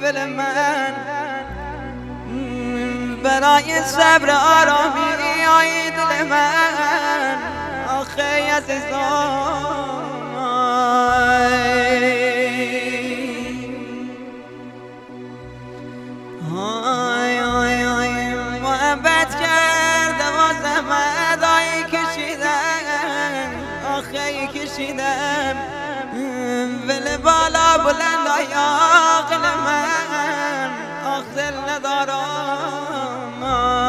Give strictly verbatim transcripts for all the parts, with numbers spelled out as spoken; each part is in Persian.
دل من برای صبر آرامی ای دل من آخه عزیزان محبت کرده و زحمت های کشیدم آخه کشیدم ول بالا بلند های عاقل من آخ دل ندارم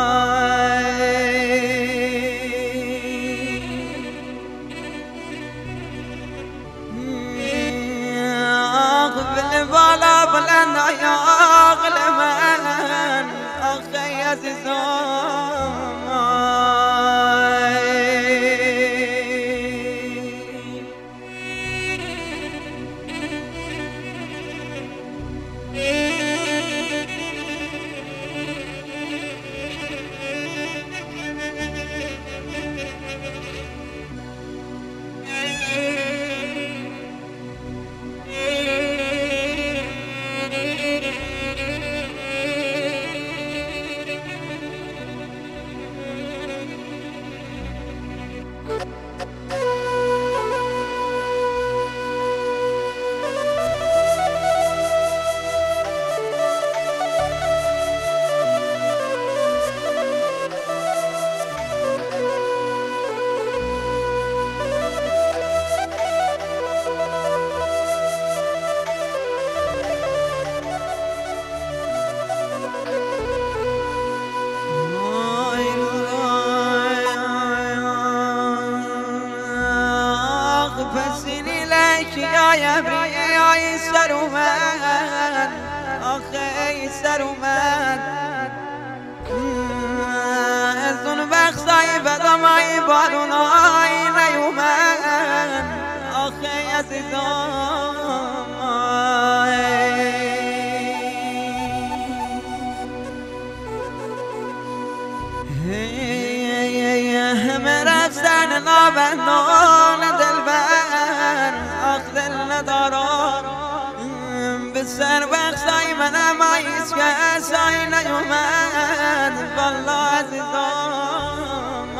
آخ ول بالا بلند های عاقل من آخه عزیزان پسینی لکی آی ابری آی سر اومد آخه ای سر اومد از اون بخشای بدم های بارون های نیومد آخه عزیزان همه رفتن نابندان دلبر آخ دل ندارم به سر بخشای منم هیچ کسای نیومد والله عزیزان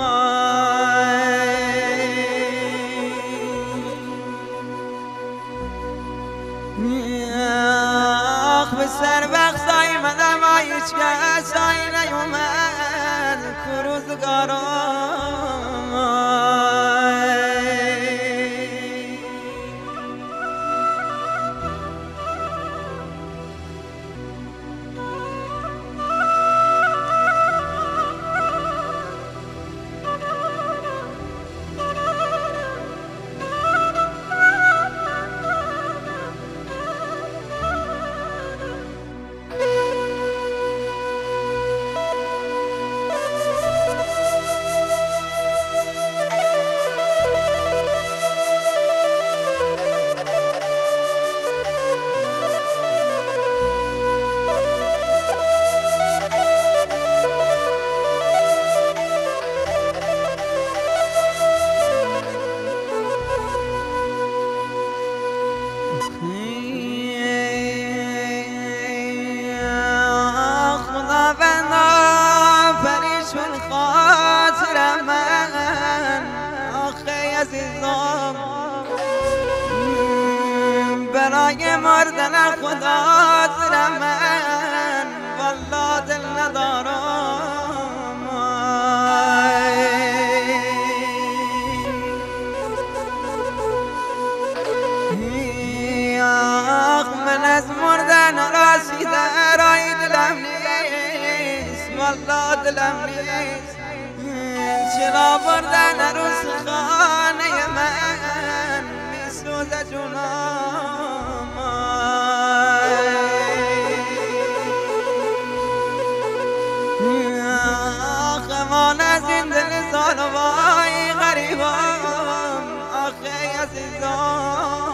آخ به سر بخشای منم هیچ کسای نیومد که روزگارم برای مردن خدا زر من والله دل ندارم آخ من از مردن رسیده رای دلم نیست والله دلم نیست چرا بردن عروس خانه من میسوزه جونم آخه من از این دل زالوای غریبم آخه عزیزم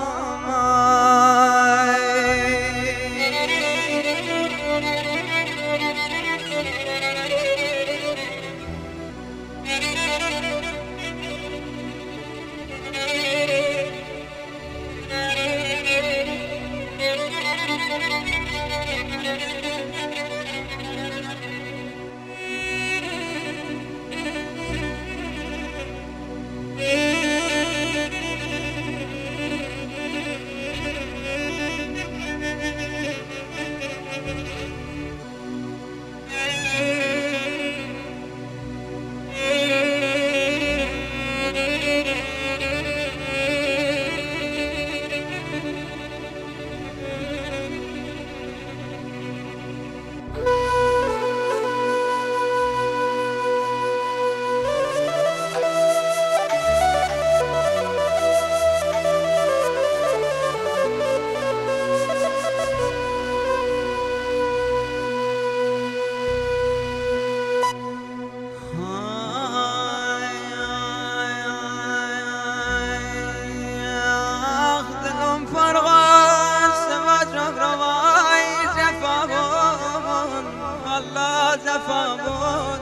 وفا بود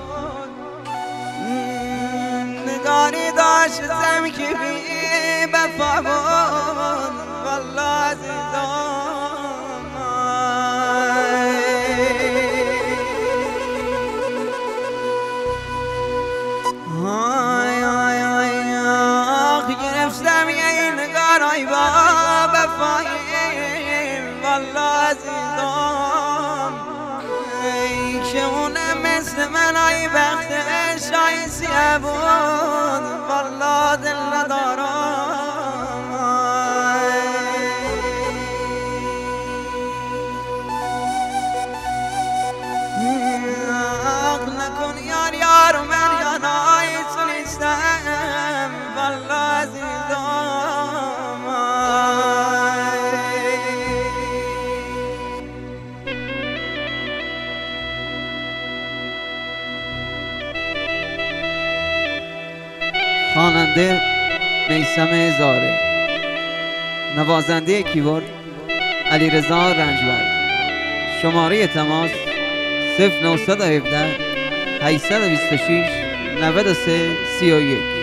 نگاری داشت زم که بی وفا بود والله عزیزان های های های آخ گرفتم یه نگارای با وفایی والله عزیزان ای که اونه مثل من ای وقت شایسیه بود والله دل ندارم آخ نکن یار یار من یانای سنیستم والله عزیزان خواننده میثم زاره، نوازنده کیبورد علیرضا رنجبر. شماره تماس صفر نهصد و هفده هشتصد و بیست و شش نود و سه سی و یک.